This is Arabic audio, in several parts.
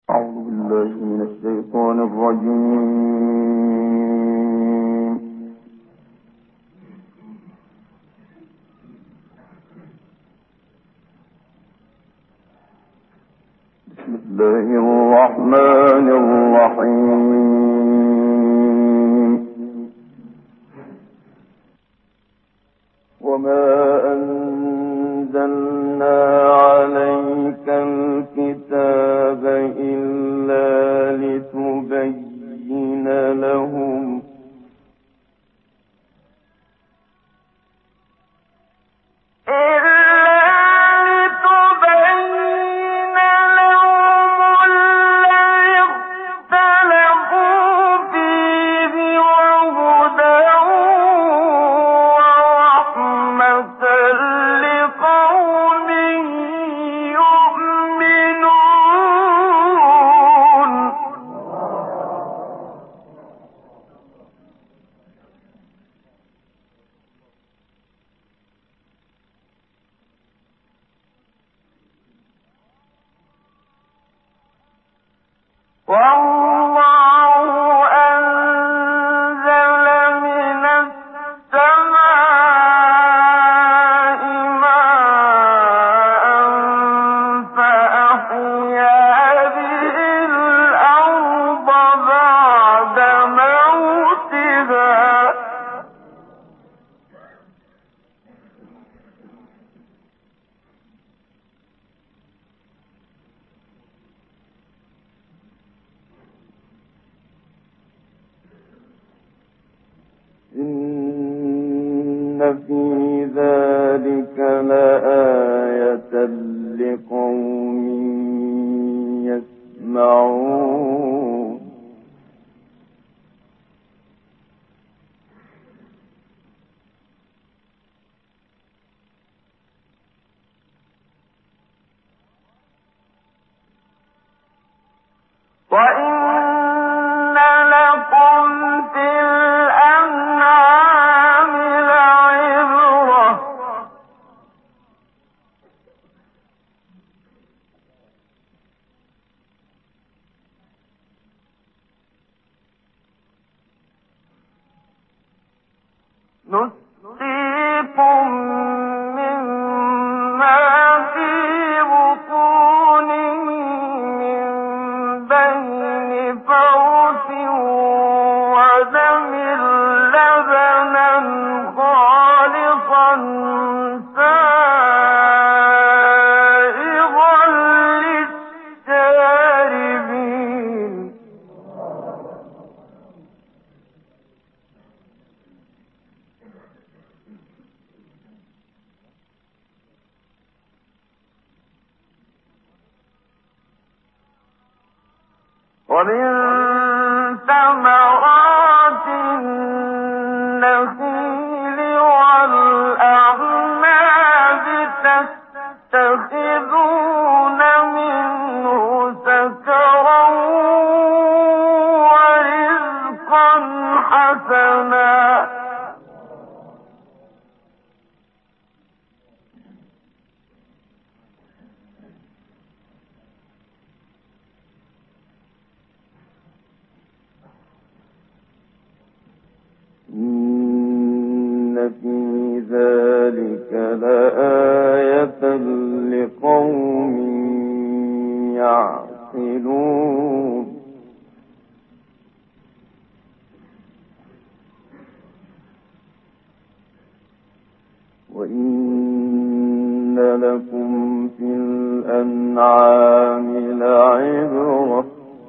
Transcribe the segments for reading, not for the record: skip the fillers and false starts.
أعوذ بالله من الشيطان الرجيم. بسم الله الرحمن الرحيم. وما أنزلنا عليك الكتاب إلا لتبين لهم إن في ذلك لآية لقوم يسمعون. وإن لكم في الأنعام لعبرة نسقيكم مما في بطونه من بين فرث ودم لبنا خالصا سائغا للشاربين. ومن ثمرات النخيل والأعناب تتخذون منه سكرا ورزقا حسنا. إن في ذلك لآية لقوم يعقلون. وإن لكم في الأنعام لعبرة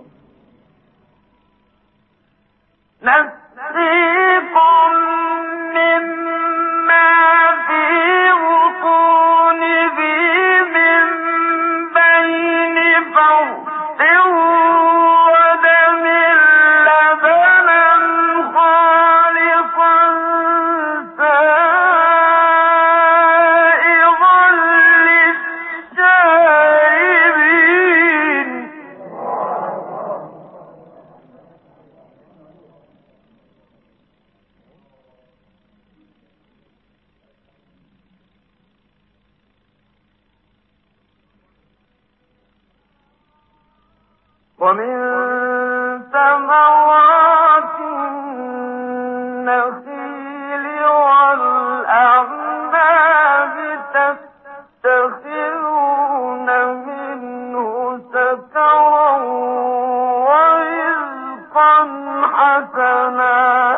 نسقيكم مما في بطونه من بين فرث ودم لبنا خالصا سائغا للشاربين. ومن ثمرات النخيل والأعناب تتخذون منه سكرا ورزقا حسنا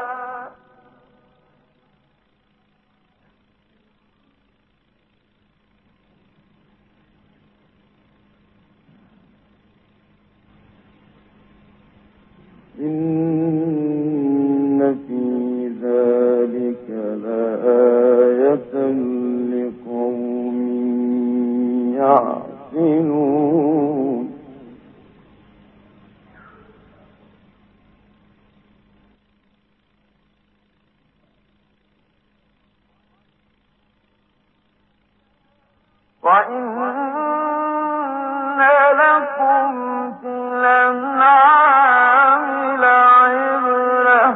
إن في ذلك لآية لقوم يعقلون وإن لكم في الأنعام لعبرة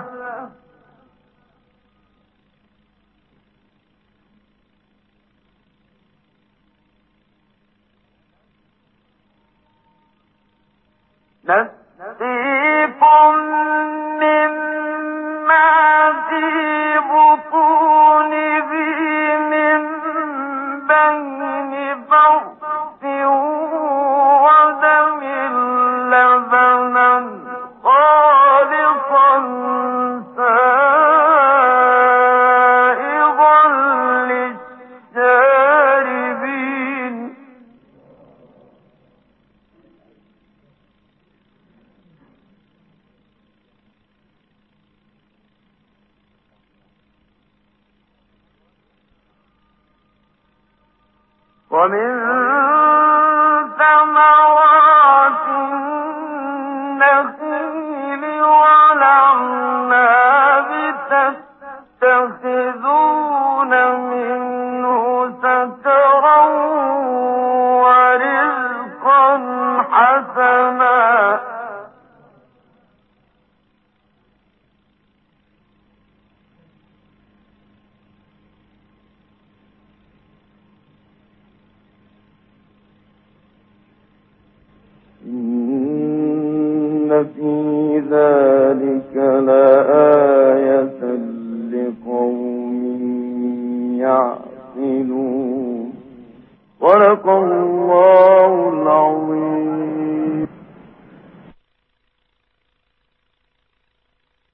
نسقيكم مما في بطونه من بين فرث ودم لبنا خالصا سائغا للشاربين ومن ثمرات النخيل والأعناب تتخذون منه سكرا ورزقا حسنا إن في ذلك لآية لقوم يعقلون صدق الله العظيم.